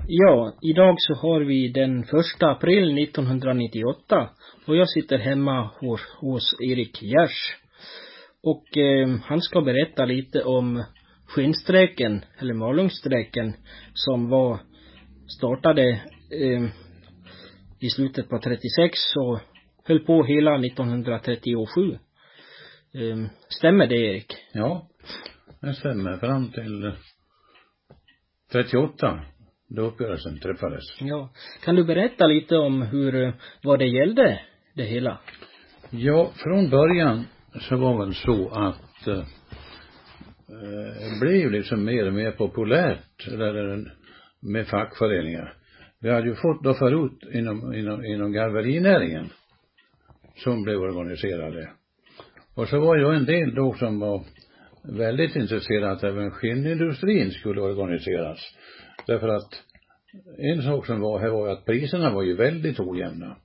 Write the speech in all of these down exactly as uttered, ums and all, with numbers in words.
Ja, idag så har vi den första april nittonhundranittioåtta och jag sitter hemma hos, hos Erik Gers. Och eh, han ska berätta lite om skinnstrejken, eller Malungsstrejken, som var startade eh, i slutet på trettiosex och höll på hela nittonhundratrettiosju. Eh, stämmer det, Erik? Ja, det stämmer. Fram till trettioåtta, då uppgörelsen träffades. Ja, kan du berätta lite om hur, vad det gällde, det hela? Ja, från början så var väl så att eh, det blev ju liksom mer och mer populärt eller, med fackföreningar. Vi hade ju fått då förut inom, inom, inom garverinäringen som blev organiserade. Och så var ju en del då som var väldigt intresserade att även skinnindustrin skulle organiseras. Därför att en sak som var här var att priserna var ju väldigt ojämna.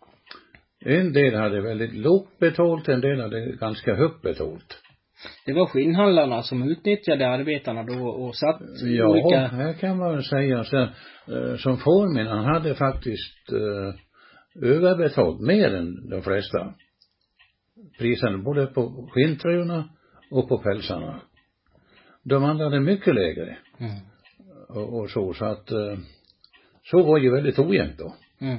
En del hade väldigt lågt betalt, en del hade ganska högt betalt. Det var skinnhandlarna som utnyttjade arbetarna då och satt ja, olika... Ja, här kan man säga så, eh, som Formin, han hade faktiskt eh, överbetalt mer än de flesta. Priserna både på skinntröjorna och på pälsarna. De andra hade mycket lägre. Mm. Och, och så, så att eh, så var ju väldigt ojämnt då. Mm.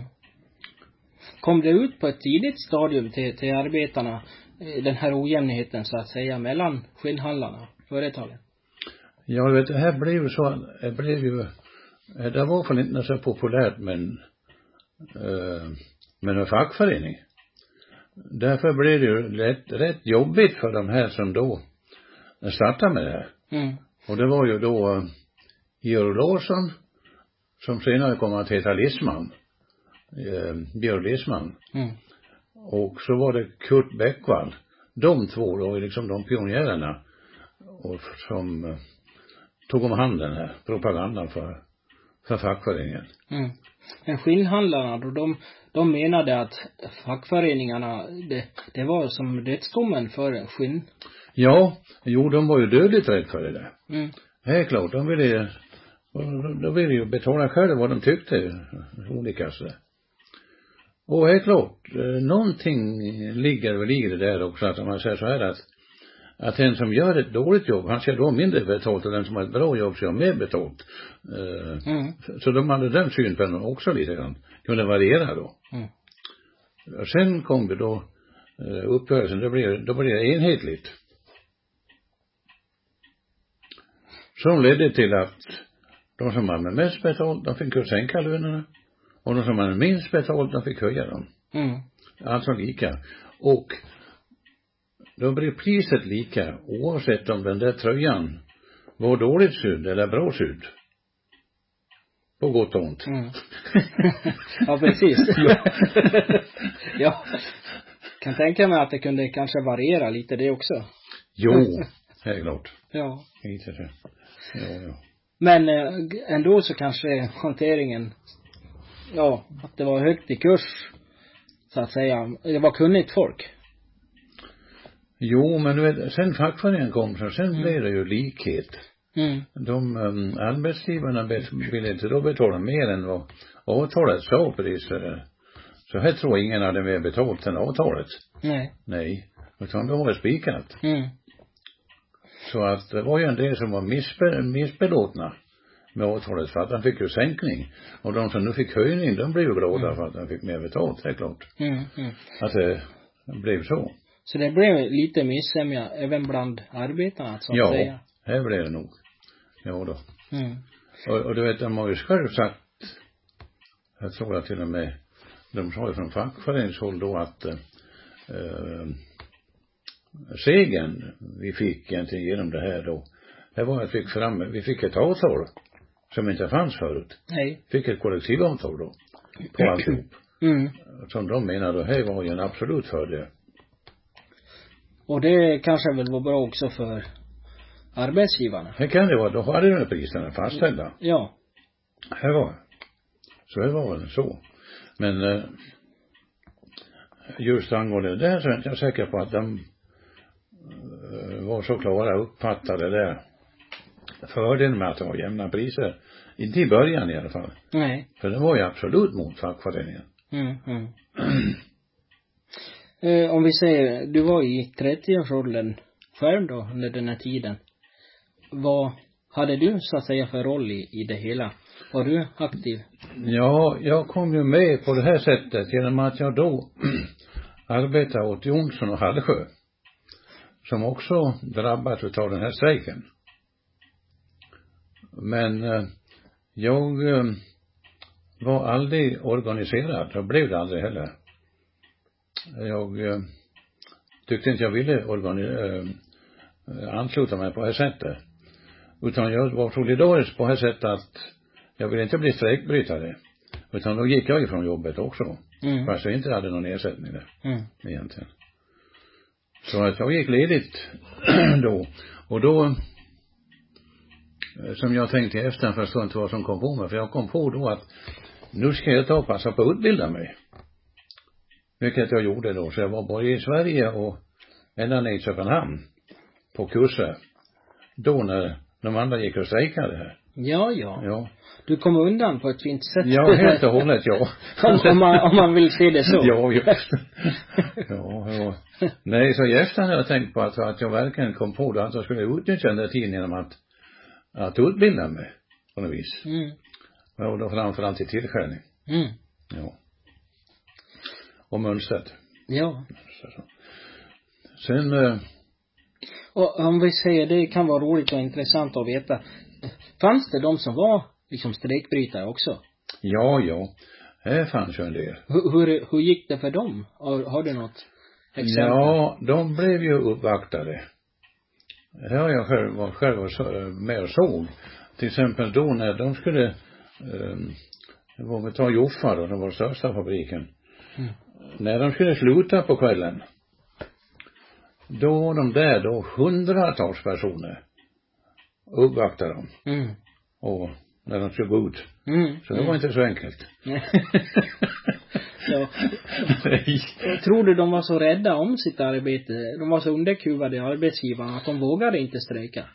Kom det ut på ett tidigt stadium till, till arbetarna, den här ojämnheten så att säga mellan skinnhandlarna, företagen? Ja, vet, det här blev ju så, det blev ju, det var för inte så populärt men eh, med en fackförening. Därför blev det ju rätt, rätt jobbigt för de här som då startade med det här. Mm. Och det var ju då uh, Georg Larsson, som senare kom att heta Lisman. Uh, Georg Lisman. Mm. Och så var det Kurt Bäckvall. De två då, liksom de pionjärerna. Och som uh, tog om hand den här propagandan för, för fackföreningen. Mm. Men skinnhandlarna då, de, de menade att fackföreningarna, det, det var som rättsdomen för skinn. Ja, jo, de var ju dödligt rädd för det där. Mm. Det är klart, de ville, de ville ju betala själva vad de tyckte, olika så. Och det är klart, någonting ligger väl i det där också, att man säger så här att att den som gör ett dåligt jobb, han ska då mindre betalt, och den som har ett bra jobb ska ha mer betalt. Mm. Så de hade den synpunkten också lite grann, kunde variera då. Mm. Och sen kom det då uppgörelsen, då blev, då blev det enhetligt. Som ledde till att de som hade mest betalt, de fick ju sänka lönerna. Och de som hade minst betalt, de fick höja dem. Mm. Alltså lika. Och då blev priset lika, oavsett om den där tröjan var dåligt sydd eller bra sydd. På gott och ont. Mm. Ja, precis. Ja. Ja. Kan tänka mig att det kunde kanske variera lite det också. Jo, det är klart. Ja. Inte så. Ja, ja. Men eh, ändå så kanske hanteringen, ja, att det var högt i kurs, så att säga. Det var kunnigt folk. Jo, men du vet, sen fackföreningen kom så sen mm. blev det ju likhet. Mm. De um, arbetsgivarna ville inte då betala mer än vad avtalet sa på det. Så, så här tror ingen hade mer betalt än avtalet. Nej. Nej, utan de var spikat. Mm. Så att det var ju en del som var missbe, missbelåtna med avtalet för att de fick ju sänkning. Och de som nu fick höjning, de blev ju glada mm. för att de fick mer betalt, det är klart. Mm. Mm. Att det blev så. Så det blev lite missämja även bland arbetarna, så att ja, säga. Ja, det blev det nog. Ja då. Mm. Och, och du vet, de har ju själv sagt, jag tror att till och med, de sa ju från fackföreningshåll då att eh, segern vi fick egentligen genom det här då, det var att vi fick fram, vi fick ett avtal som inte fanns förut. Nej. Fick ett kollektivavtal då, på alltihop. Mm. Som de menade, det här var ju en absolut fördel. Och det kanske väl var bra också för arbetsgivarna. Det kan det vara, då hade de priserna fastställda. Ja. Här var så det var väl så. Men eh, just angående det där så är jag säker på att de eh, var så klara uppfattade det fördelen med att ha jämna priser Inte i början i alla fall. Nej. För det var ju absolut mot fackföreningen. Mm, mm. eh, om vi säger, du var i trettioårsåldern själv då under den här tiden. Vad hade du så att säga för roll i, i det hela? Var du aktiv? Ja, jag kom ju med på det här sättet genom att jag då arbetade åt Jonsson och Hallsjö. Som också drabbats av den här strejken. Men eh, jag eh, var aldrig organiserad. Jag blev det aldrig heller. Jag eh, tyckte inte jag ville organi- eh, ansluta mig på det här sättet. Utan jag var solidarisk på det här sättet att jag ville inte bli strejkbrytare. Utan då gick jag ifrån jobbet också. Mm. Fast jag inte hade någon ersättning där. Mm. Egentligen. Så att jag gick ledigt då. Och då, som jag tänkte i efterhand, förstår inte vad som kom på mig. För jag kom på då att nu ska jag ta och passa på att utbilda mig. Vilket jag gjorde då. Så jag var både i Sverige och ända ner i Köpenhamn på kurser. Då när de andra gick och strejkade här. Ja, ja. Ja. Du kom undan på ett fint sätt. Ja, helt och hållet, ja. om, om, man, om man vill se det så. Ja, just ja, ja. Nej, så i efterhand har jag tänkt på att, att jag verkligen kom på det, att jag skulle utnyttja den där tiden genom att, att utbilda mig på något vis. Mm. Och då framförallt i tillskärning. Mm. Ja. Och mönstret. Ja. Sen... Eh, och om vi säger, det kan vara roligt och intressant att veta. Fanns det de som var liksom strejkbrytare också? Ja, ja. Här fanns ju en del. Hur, hur, hur gick det för dem? Har, har du något exempel? Ja, de blev ju uppvaktade. Det har jag själv var själv med och såg. Till exempel då när de skulle eh, det var med ta Joffa då, det var största fabriken. Mm. När de skulle sluta på kvällen, då var de där då hundratals personer uppvaktade dem. Mm. Och när de skulle gå ut. Mm. Så det var mm. inte så enkelt. Ja. Jag tror du de var så rädda om sitt arbete? De var så underkuvade arbetsgivarna att de vågade inte strejka?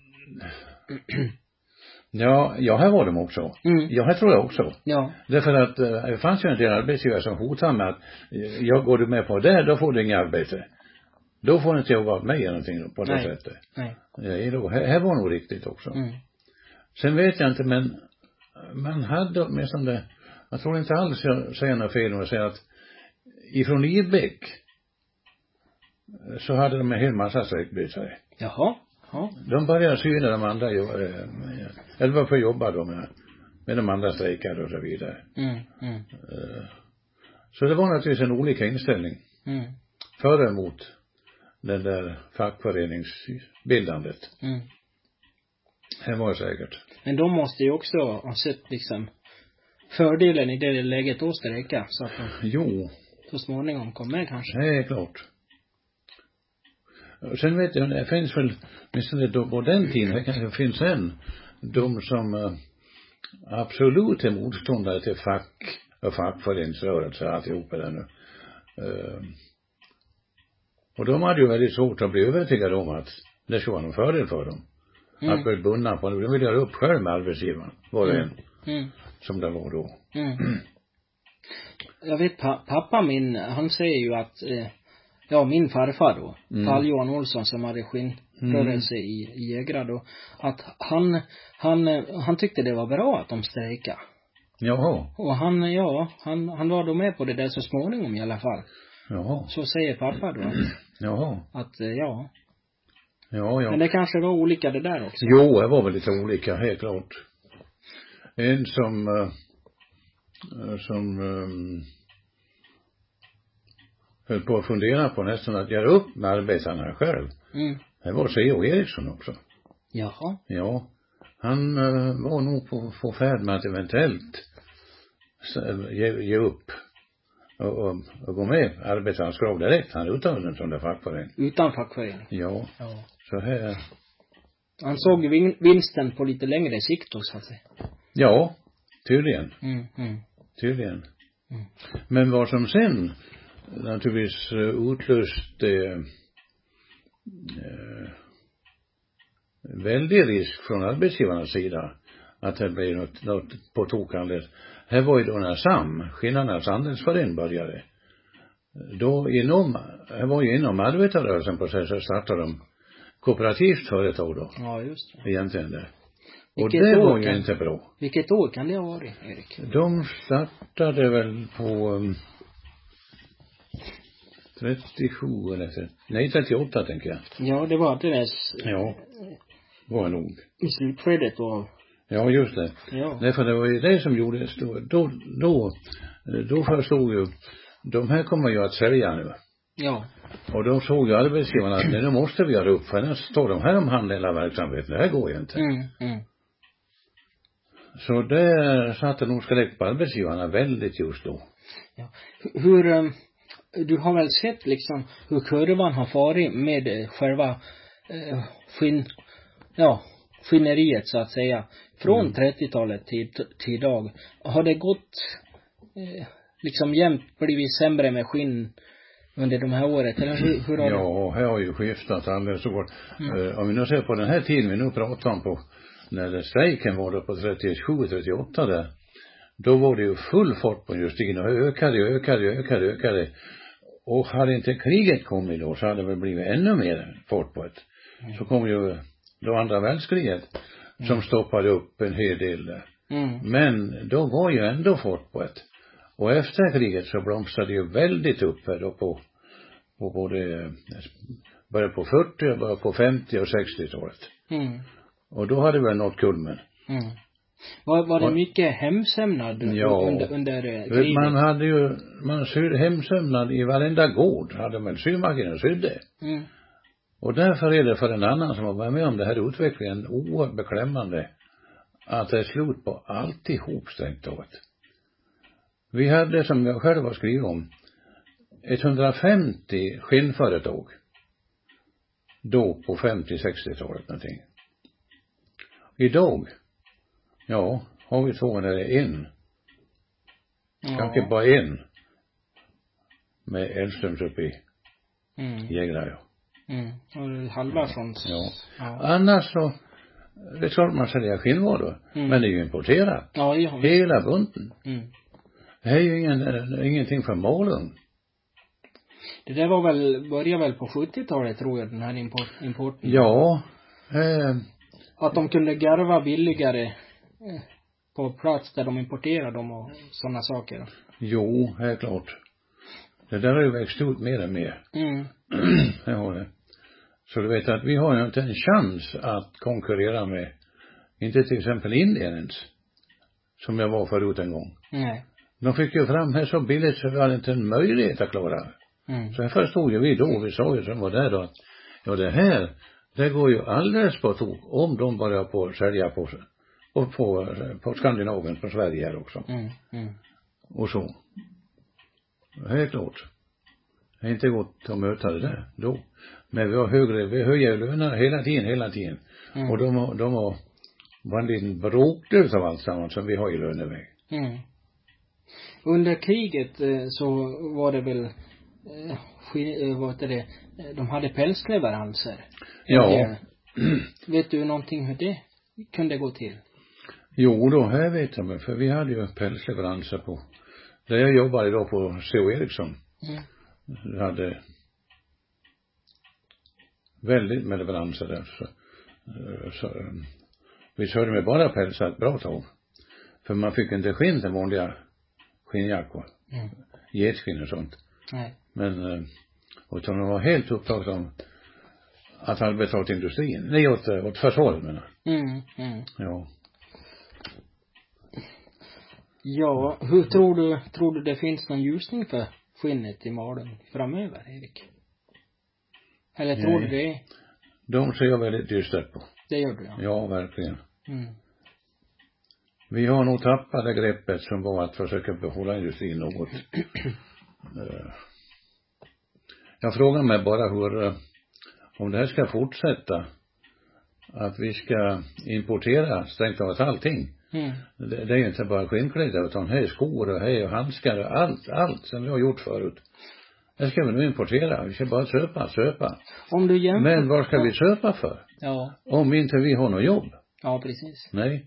Ja, ja, här var de också. Mm. Ja, här tror jag också. Ja. Därför att äh, det fanns ju en del arbetsgivare som hotade med att äh, jag går du med på det, då får du inga arbete. Då får inte jag vara med i någonting på det Nej. sättet. Nej. Ja, då, här, här var nog riktigt också. Mm. Sen vet jag inte, men man hade åtminstone, jag tror inte alls jag säger något fel om jag säger att ifrån Idbäck så hade de en hel massa strejkbrytare. Jaha. Ja. De började syna de andra, eller var på jobba då med, med de andra strejkade och så vidare. Mm, mm. Så det var naturligtvis en olika inställning. Mm. För och emot den där fackföreningsbildandet. Mm. Det var säkert. Men de måste ju också ha sett liksom fördelen i det läget att strejka, så att de jo. så småningom kom med kanske. Det är klart. Och sen vet jag, det finns väl, åtminstone då på den tiden, det kanske finns en, de som uh, absolut är motståndare till fack och fackföreningsrörelse och alltihopa där nu. Uh, och de hade ju väldigt svårt att bli övertygade om att det skulle vara någon fördel för dem. Mm. Att bli bundna på det. De ville göra upp själv med arbetsgivaren. Var det mm. en. Mm. Som det var då. Mm. Jag vet, pa- pappa min, han säger ju att eh, ja, min farfar då, mm. Carl Johan Olsson, som hade skinnrörelse mm. i, i Jägra då, att han, han, han tyckte det var bra att de strejkade. Jaha. Och han, ja, han, han var då med på det där så småningom i alla fall. Jaha. Så säger pappa då. Jaha. Att, eh, ja. Ja, ja. Men det kanske var olika det där också. Jo, det var väl lite olika, helt klart. En som, uh, som um, höll på att fundera på nästan att göra upp med arbetarna själv. Mm. Det var C O Eriksson också. Jaha. Ja. Han uh, var nog på, på färd med att eventuellt ge, ge upp. Och, och, och gå med arbetarnas krav direkt. Han utan en sån där fackförening. Utan fackförening? Ja. Ja. Så här. Han såg vin- vinsten på lite längre sikt då, så att säga. Ja, tydligen. Mm, mm. Tydligen. Mm. Men vad som sen naturligtvis utlöste eh, väldig risk från arbetsgivarnas sida. att det blev något, något på tokande. Här var ju då när SAM, Skinnarnas andelsförening, började. Då inom, här var ju inom arbetarrörelsen på sig, så startade de kooperativt företag då. Ja, just det. Egentligen det. Och Vilket det år var ju kan- inte bra. Vilket år kan det ha varit, Erik? De startade väl på um, trettiosju eller så. Nej, trettioåtta tänker jag. Ja, det var alldeles Ja, var nog. i slutskedet av... Ja, just det. Ja. Nej, för det var ju det som gjorde då, då, då, då förstod ju, de här kommer ju att sälja nu. Ja. Och då såg ju arbetsgivarna att nej, nu måste vi göra upp, för annars står de här om handel av verksamheten. Det här går ju inte. Mm, mm. Så det satte nog skräck på arbetsgivarna väldigt just då. Ja. H- Hur, um, du har väl sett liksom hur kurvan har farit med eh, själva eh, skinn, ja, skinneriet så att säga. Från Mm. trettiotalet till, till idag. Har det gått eh, liksom jämt blivit sämre med skinn under de här året? Eller hur, hur har det? Ja, här har ju skiftat alldeles år. Mm. Uh, om vi nu ser på den här tiden vi nu pratar om på, när det strejken var då på trettiosju trettioåtta där, då var det ju full fart på industrin och ökade, ökade, ökade, ökade. Och hade inte kriget kommit då så hade det väl blivit ännu mer fart på det. Mm. Så kom ju då andra världskriget som Mm. stoppade upp en hel del där. Mm. Men då var ju ändå fart på det. Och efter kriget så blomstrade ju väldigt upp här då på, på både, började på fyrtio, började på femtio och sextiotalet. Mm. Och då hade vi nått kulmen. Mm. Var, var det Och- mycket hemsömnad Ja. under, under eh, Vet, kriget? man hade ju, man sydde hemsömnad i varenda gård, hade man symaskinen sydde. Mm. Och därför är det för en annan som har varit med om det här utvecklingen oerhört beklämmande att det är slut på alltihop strängt taget. Vi hade, som jag själv har skrivit om, etthundrafemtio skinnföretag då på femtio sextiotalet någonting. Idag, ja, har vi två när det är en, Ja. kanske bara en, med Elströms uppe i Mm. Jägra, ja. Mm. Och Halvarssons. Ja. Ja. Annars så, det är klart man säljer skinnvaror, Mm. men det är ju importerat. Ja, ja. Hela bunten. Mm. Det är ju ingen, ingenting från Malung. Det där var väl, började väl på sjuttiotalet tror jag, den här import, importen. Ja, eh, Att de kunde garva billigare eh, på plats där de importerade dem och sådana saker. jo, det är klart. Det där har ju växt ut mer och mer. Mm. Det har det. Så du vet att vi har ju inte en chans att konkurrera med, inte till exempel Indien ens, som jag var förut en gång. Nej. De fick ju fram här så billigt så vi hade inte en möjlighet att klara. Mm. Så här förstod ju vi då, vi sa ju som var där då, att ja det här, det går ju alldeles på tok om de börjar på att sälja på sig. Och på, på Skandinavien, på Sverige här också. Mm. Mm. Och så. Det är klart. Det är inte gott att möta det där då. Men vi har högre, vi höjer ju lönerna hela tiden, hela tiden. Mm. Och de har, de har var en liten bråkdel av allt samman som vi har i löneväg. Mm. Under kriget eh, så var det väl eh, sk- eh, vad heter det, eh, de hade pälsleveranser. Ja. Eh, Vet du någonting hur det kunde gå till? Jo då, här vet jag mig, för vi hade ju pälsleveranser på, där jag jobbade då på C O Eriksson. Mm. Vi hade väldigt med leveranser där. Så, så, vi körde med bara pälsar ett bra tag. För man fick inte skinn till vanliga skinnjackor. Mm. Getskinn och sånt. Nej. Men, utan de var helt upptagna om att arbeta åt industrin. Nej, åt, åt försvaret menar jag. Mm. Mm. Ja. Ja, hur tror du, tror du det finns någon ljusning för skinnet i Malung framöver, Erik? Eller tror Nej. du det? De ser jag väldigt dystert på. Det gör du, ja. Ja, verkligen. Mm. Vi har nog tappat det greppet som var att försöka behålla industrin något. Eh, jag frågar mig bara hur, eh, om det här ska fortsätta, att vi ska importera strängt taget allting. Mm. Det, det är ju inte bara skinnkläder utan här är skor och här är handskar och allt, allt som vi har gjort förut. Det ska vi nu importera. Vi ska bara köpa, köpa. Om du jämför... Men vad ska vi köpa för? Ja, Om inte vi har något jobb? ja precis. Nej.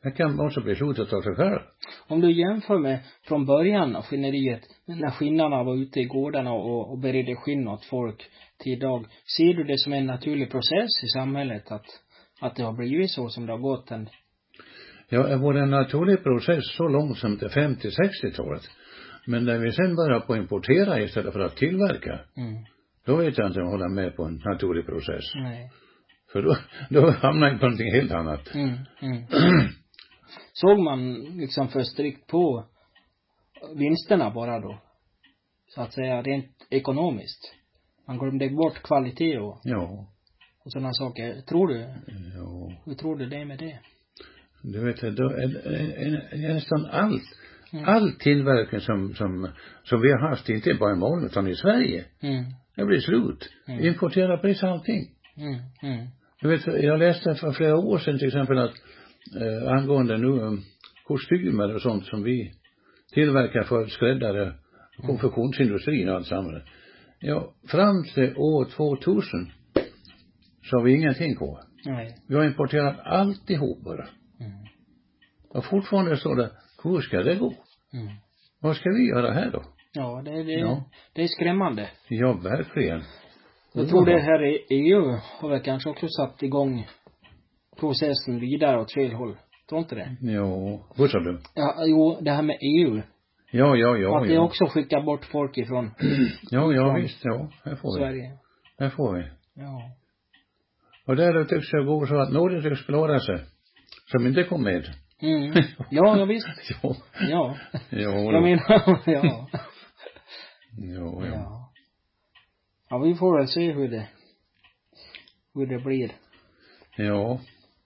Det kan också besluta av sig själv. Om du jämför med från början av skinneriet, när skinnarna var ute i gårdarna och, och beredde skinn åt folk till idag, ser du det som en naturlig process i samhället att, att det har blivit så som det har gått? En... Ja, det var en naturlig process så långt som till femtio-sextiotalet. Men när vi sen börjar på importera istället för att tillverka, mm. då vet jag inte om jag håller med på en naturlig process. Nej. För då, då hamnar jag på någonting helt annat. Mm, mm. Såg man liksom för strikt på vinsterna bara då? Så att säga rent ekonomiskt. Man glömde bort kvalitet och, ja. och sådana saker. Tror du? Ja. Hur tror du det med det? Du vet, då är, är, är nästan allt. Mm. All tillverkning som, som, som vi har haft, inte bara i Malmö utan i Sverige. Mm. Det blir slut. Mm. Importera precis allting. Mm. Mm. Du vet, jag läste för flera år sedan till exempel att eh, angående nu um, kostymer och sånt som vi tillverkar för skräddare och mm. konfektionsindustrin och allt samman. Ja, fram till år tvåtusen så har vi ingenting kvar. Nej. Vi har importerat alltihop bara. Mm. Och fortfarande står det, hur ska det gå? Mm. Vad ska vi göra här då? Ja, det, det, ja. det är skrämmande. Ja, verkligen. Jag tror det här i E U har väl kanske också satt igång processen vidare åt fel håll. Tror inte det? Jo, vad sa du? Ja, jo, det här med E U. Ja, ja, ja. Att det ja. också skickar bort folk ifrån ja, ja, visst, ja. Här får Sverige. vi. Här får vi. Ja. Och där tycks det gå så att några tycks klara sig. Som inte kom med. Mm. Ja, ja visst. ja. Ja. Jo, jag menar, ja. Jo, ja. ja. Ja, vi får väl se hur det hur det blir. Ja.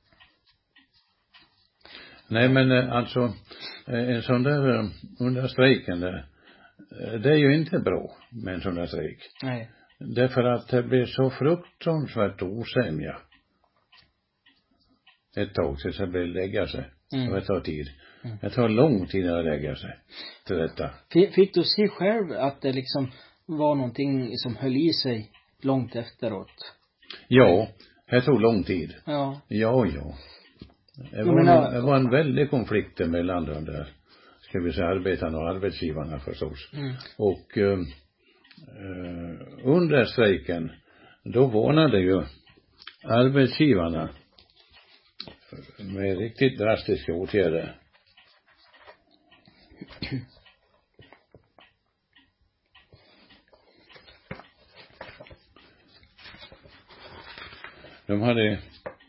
Nej, men alltså en sån där under strejken där, det är ju inte bra med en sån där strejk. Nej. Därför att det blir så fruktansvärt osämja. Ett tag tills det blir lägga sig. Mm. Det tar tid. Mm. Det tar lång tid att lägga sig till detta. Fick, fick du se själv att det liksom var någonting som höll i sig långt efteråt? Ja, det tog lång tid. Ja. Ja, ja. Det var, menar, det var en väldig konflikt mellan de där, ska vi säga, arbetarna och arbetsgivarna förstås. Mm. Och eh, under strejken, då varnade ju arbetsgivarna med riktigt drastiska åtgärder. De hade,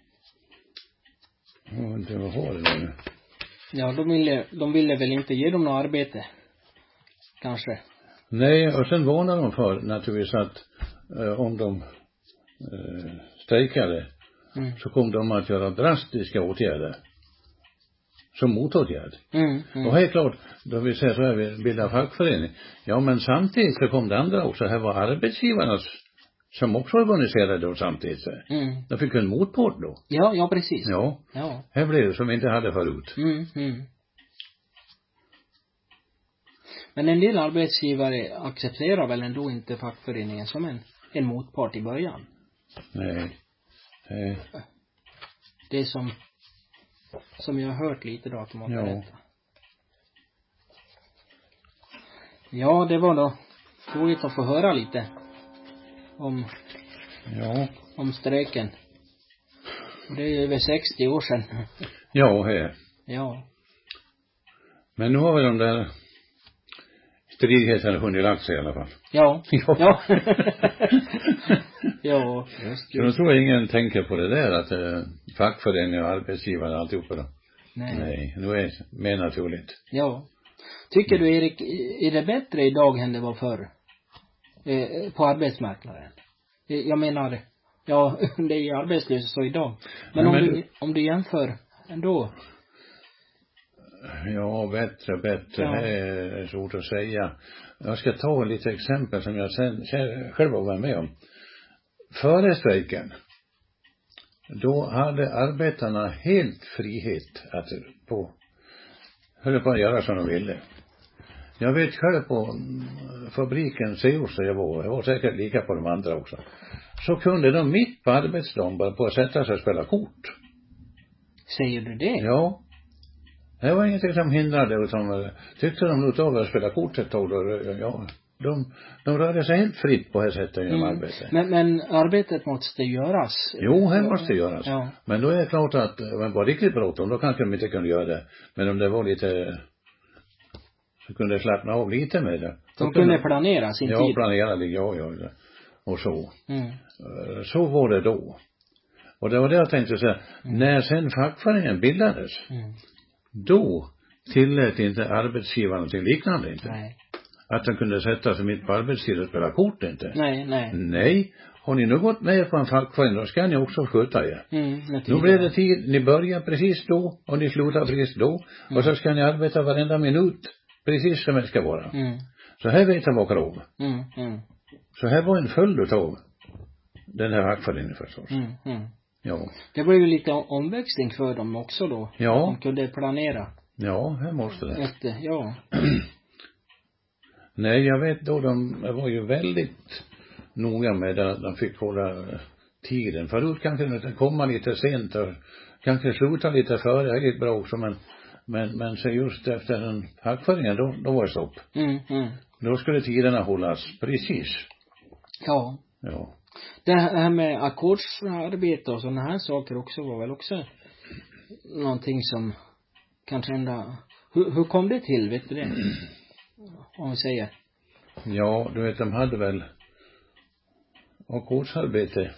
jag vet inte vad var det nu. Ja, de ville, de ville väl inte ge dem något arbete. Kanske. Nej, och sen varnade de för naturligtvis att eh, om de eh, strejkade mm. så kom de att göra drastiska åtgärder. Som motåtgärd. Mm, mm. Och helt klart, då vi säger så här, vi bildar fackförening. Ja, men samtidigt så kom det andra också. Här var arbetsgivarnas som också organiserade då samtidigt. Mm. De fick en motpart då. Ja, ja precis. Ja. ja. Här blev det som vi inte hade förut. Mm, mm. Men en del arbetsgivare accepterar väl ändå inte fackföreningen som en, en motpart i början? Nej. Nej. Det är som som jag har hört lite då att de har berättat. Ja. Ja, det var då roligt att få höra lite om ja. om strejken. Det är ju över sextio år sedan. Ja, här. Ja. Men nu har vi de där stridigheterna hunnit lagt sig i alla fall. Ja. Ja. Ja. Ja, just, just. Så då tror jag ingen tänker på det där att eh, fackföreningar och arbetsgivare och alltihopa då. Nej. Nej, nu är det mer naturligt. Ja. Tycker du, Erik, är det bättre idag än det var förr? Eh, på arbetsmarknaden? Jag menar, ja, det är arbetslösa så idag. Men, Nej, om, men du, om du jämför ändå. Ja, bättre, bättre. Ja. Det är svårt att säga. Jag ska ta lite exempel som jag sen, själv var med om. Före strejken, då hade arbetarna helt frihet att på, höll på att göra som de ville. Jag vet själv på fabriken Seos där jag var, jag var säkert lika på de andra också. Så kunde de mitt på arbetsdagen bara på att sätta sig och spela kort. Säger du det? Ja. Det var ingenting som hindrade, utan tyckte de nog av att spela kort ett tag då, ja, de, de rörde sig helt fritt på det sättet genom Mm. arbetet. Men, men arbetet måste göras. Jo, det måste göras. Ja. Men då är det klart att om det var riktigt bråttom, då kanske de inte kunde göra det. Men om det var lite, så kunde de slappna av lite med det. De kunde, kunde planera sin ja, tid. Ja, planera det, ja, ja. Och så. Mm. Så var det då. Och det var det jag tänkte säga. Mm. När sen fackföreningen bildades, mm. då tillät inte arbetsgivaren någonting liknande inte. Nej. Att de kunde sätta sig mitt på arbetstid och spela kort inte. Nej, nej. Nej. Har ni nu gått med på en fackförening, då ska ni också sköta er. Mm, nu blir det tid, ni börjar precis då och ni slutar precis då. Mm. Och så ska ni arbeta varenda minut precis som det ska vara. Mm. Så här vet jag vad krav. Mm, mm. Så här var en följd av den här fackföreningen förstås. Mm, mm. Ja. Det var ju lite omväxling för dem också då. Ja. De kunde planera. Ja, här måste det. Efter, ja. Nej, jag vet då de var ju väldigt noga med att de fick hålla tiden. Förut kanske det komma lite sent och kanske sluta lite före. Det gick bra också, men men, men så just efter den fackföreningen då, då var det stopp. Mm, mm. Då skulle tiderna hållas precis. Ja. Ja. Det här med ackordsarbete och sådana här saker också var väl också någonting som kanske ändå, hur, hur kom det till, vet du det? Om vi säger. Ja, du vet, de hade väl ackordsarbete.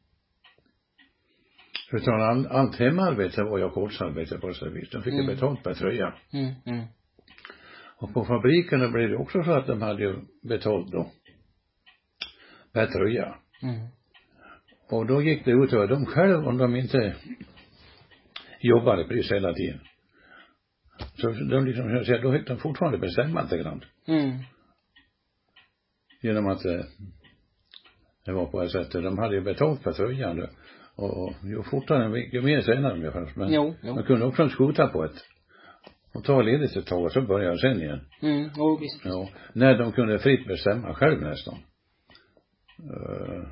Utan all, allt hemarbete var ju ackordsarbete på så vis. De fick mm. betalt per tröja. Mm, mm. Och på fabrikerna blev det också så att de hade ju betalt då per tröja. Mm. Och då gick det ut över dem själv om de inte jobbade precis hela tiden. Så de liksom, jag säger, då fick de fortfarande bestämma lite grann. Mm. Genom att eh, det var på ett sätt. De hade ju betalt för tröjan. Och, och ju fortare, ju mer senare ungefär. Men jo, jo. man kunde också skjuta på ett. Och ta ledigt ett tag och så började jag sen igen. Mm, jo, visst. Ja, när de kunde fritt bestämma själv nästan. Uh,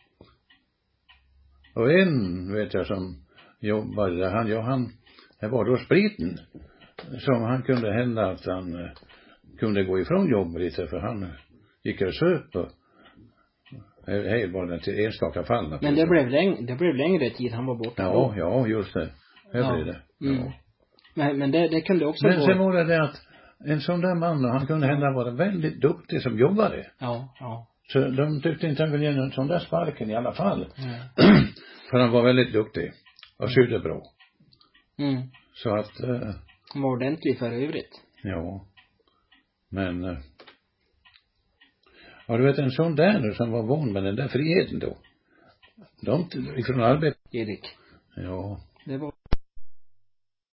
och en vet jag som jobbade där, han, ja han, det var då spriten. Som han kunde hända att han uh, kunde gå ifrån jobbet lite, för han gick och söp och hej var det till enstaka fall. Men det blev, läng- det blev längre tid han var borta. Ja, ja, just det. Här ja. blev det. Mm. Ja. Men, men det, det kunde också men gå. sen var det det att en sån där man, han kunde hända vara väldigt duktig som jobbade. Ja, ja. Så de tyckte inte han kunde ge en sån där sparken i alla fall. Mm. För han var väldigt duktig. Och sydde bra. Mm. Så att uh, han var ordentlig för övrigt. Ja. Men uh, har du vet en sån där nu som var van med den där friheten då. De ifrån arbete. Erik. Ja. Det var